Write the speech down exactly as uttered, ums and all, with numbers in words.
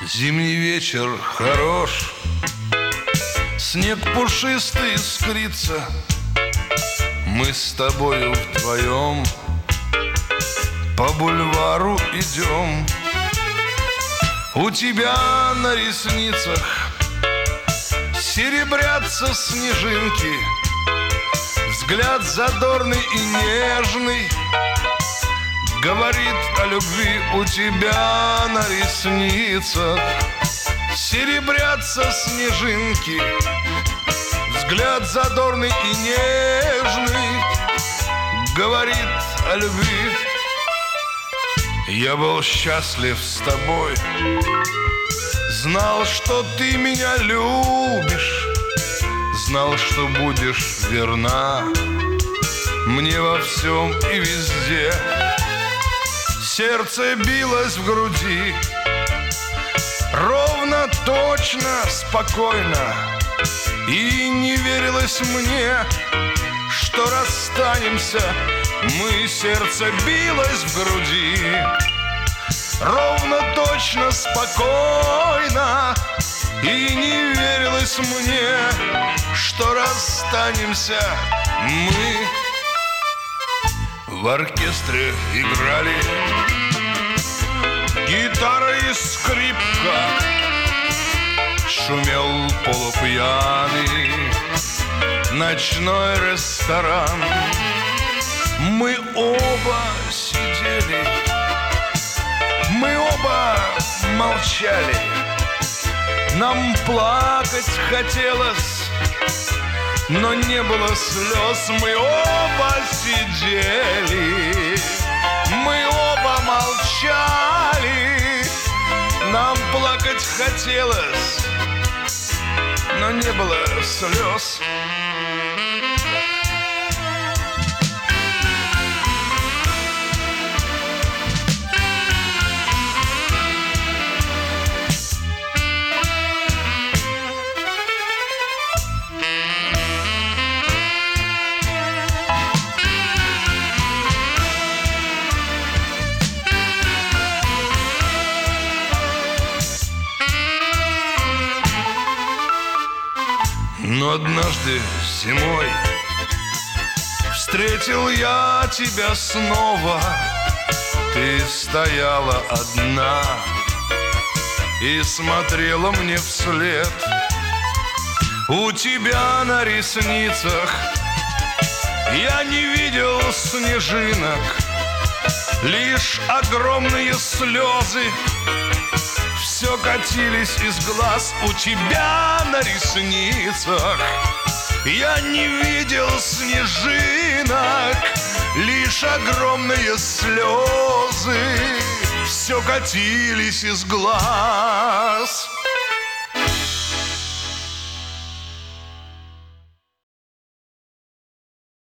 Зимний вечер хорош, снег пушистый искрится. Мы с тобою вдвоем по бульвару идем. У тебя на ресницах серебрятся снежинки, взгляд задорный и нежный говорит о любви. У тебя на ресницах серебрятся снежинки, взгляд задорный и нежный говорит о любви. Я был счастлив с тобой, знал, что ты меня любишь, знал, что будешь верна мне во всем и везде. Сердце билось в груди ровно, точно, спокойно, и не верилось мне, что расстанемся мы. Сердце билось в груди ровно, точно, спокойно, и не верилось мне, что расстанемся мы. В оркестре играли гитара и скрипка, шумел полупьяный ночной ресторан. Мы оба сидели, мы оба молчали, нам плакать хотелось, но не было слез. Мы оба сидели, мы оба молчали, нам плакать хотелось, но не было слез. Но однажды зимой встретил я тебя снова. Ты стояла одна и смотрела мне вслед. У тебя на ресницах я не видел снежинок, лишь огромные слезы все катились из глаз. У тебя на ресницах я не видел снежинок, лишь огромные слезы все катились из глаз.